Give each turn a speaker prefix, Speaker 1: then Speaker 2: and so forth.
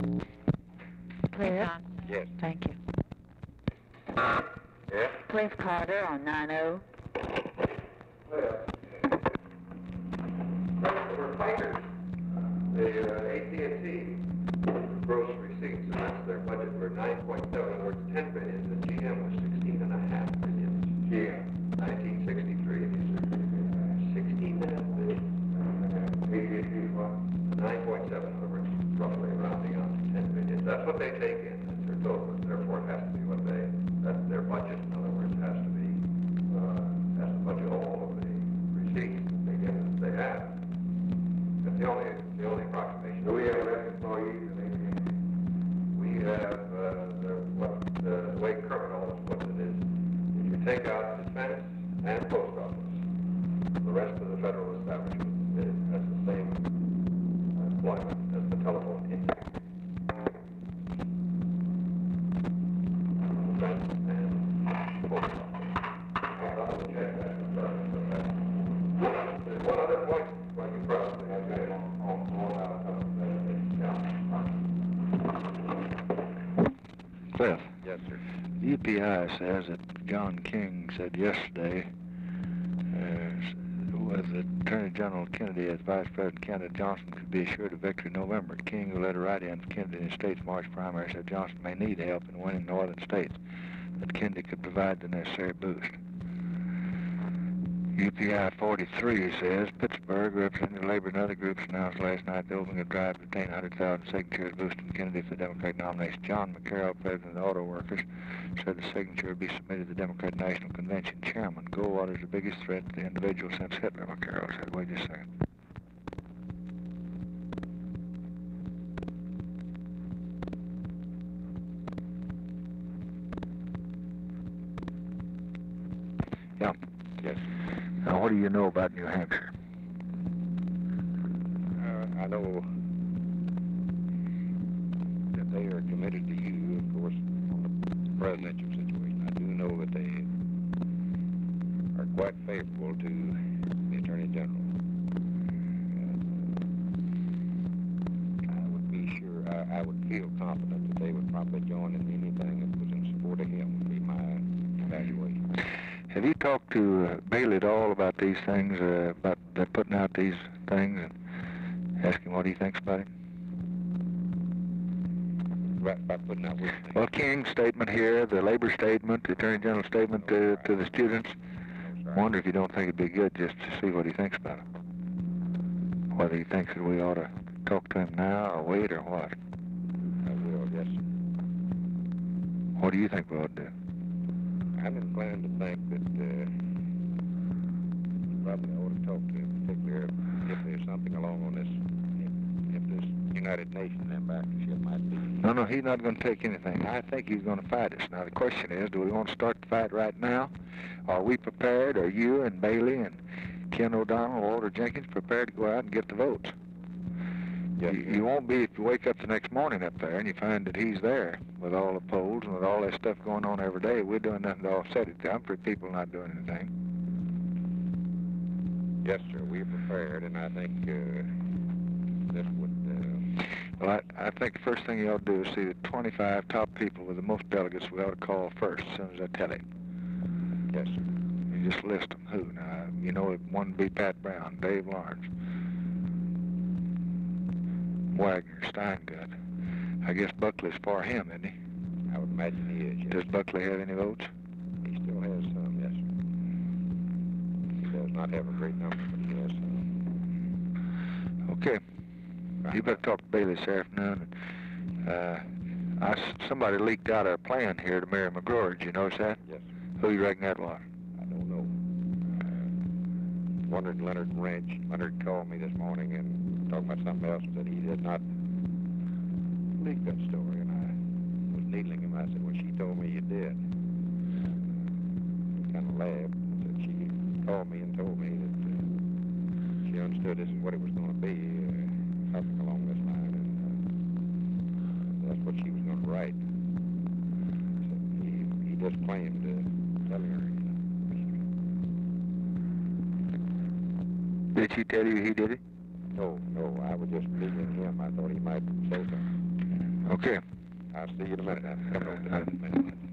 Speaker 1: Cliff?
Speaker 2: Yes.
Speaker 1: Thank you.
Speaker 2: Yes?
Speaker 1: Cliff Carter on 90.
Speaker 2: We're fighters. The AT&T gross receipts, and that's their budget, were 9.7, worth 10 billion. The GM was 16.5 billion. GM. 1963. 16.5 billion. AT&T what? 9.7, over roughly rounding out to 10 billion. That's what they take in. That's their total. Therefore, it has to be what that's their budget. In other words, it has to be, has to budget all of the receipts that they have. That's the only approximation. Do we have less employees than AT&T? We have, the way criminal puts it is, if you take out defense and post office, the rest of the federal establishment has the same employment as the telephone industry. Defense and post office. I'll check that. There's one other point, like you probably have to
Speaker 3: Cliff.
Speaker 2: Yes, sir.
Speaker 3: UPI says that John King said yesterday, with Attorney General Kennedy as Vice President candidate, Johnson could be assured of victory in November. King, who led a write-in for Kennedy in the state's March primary, said Johnson may need help in winning northern states, but Kennedy could provide the necessary boost. UPI 43 says Pittsburgh, Representative Labor and other groups announced last night they're opening a drive to obtain 100,000 signatures boosting Kennedy for the Democratic nomination. John McCarroll, president of the Auto Workers, said the signature would be submitted to the Democratic National Convention chairman. Goldwater is the biggest threat to the individual since Hitler, McCarroll said. Wait just a second. Yeah.
Speaker 2: Yes.
Speaker 3: Now, what do you know about New Hampshire?
Speaker 2: I know that they are committed to you, of course, on the presidential situation. I do know that they are quite favorable to the Attorney General. I would be sure, I would feel confident that they would probably join in anything that was in support of him, would be my evaluation.
Speaker 3: Have you talked to Bailey at all about these things, about they're putting out these things, and ask him what he thinks about it?
Speaker 2: Right, by putting out which thing?
Speaker 3: Well, King's statement here, the labor statement, the Attorney General's statement to the students. Wonder if you don't think it'd be good just to see what he thinks about it. Whether he thinks that we ought to talk to him now or wait or what.
Speaker 2: I will, yes.
Speaker 3: What do you think we ought to do?
Speaker 2: I'm inclined to think that probably ought to talk to him, particularly if there's something along on this, if this United Nations ambassadorship might be.
Speaker 3: No, he's not going to take anything. I think he's going to fight us. Now, the question is, do we want to start the fight right now? Are we prepared? Are you and Bailey and Ken O'Donnell, Walter Jenkins prepared to go out and get the votes?
Speaker 2: Yes,
Speaker 3: you won't be if you wake up the next morning up there and you find that he's there with all the polls and with all that stuff going on every day. We're doing nothing to offset it. I'm for people not doing anything.
Speaker 2: Yes, sir. We're prepared, and I think this would...
Speaker 3: Well, I think the first thing you ought to do is see the 25 top people with the most delegates we ought to call first as soon as I tell him.
Speaker 2: Yes, sir.
Speaker 3: You just list them. Who? Now, you know, one would be Pat Brown, Dave Lawrence, Wagner, Steingut. I guess Buckley's for him, isn't he?
Speaker 2: I would imagine he is, yes.
Speaker 3: Does Buckley have any votes?
Speaker 2: He still has some, yes, sir. He does not have a great number, but he has some.
Speaker 3: Okay. You better talk to Bailey this afternoon. Somebody leaked out our plan here to Mary McGrory. Did you notice that?
Speaker 2: Yes.
Speaker 3: Who you reckon that was?
Speaker 2: I don't know. Wondered Leonard Wrench. Leonard called me this morning and talked about something else and said he did not leak that story. And I was needling him. I said, well, she told me you did. He kind of laughed and said she called me and told me that she understood this is what it was going to be. Something along this line, and that's what she was going to write. So he just claimed telling her.
Speaker 3: Did she tell you he did it?
Speaker 2: No, I was just leaving him. I thought he might say something.
Speaker 3: Okay.
Speaker 2: I'll see you in a minute.
Speaker 3: Uh,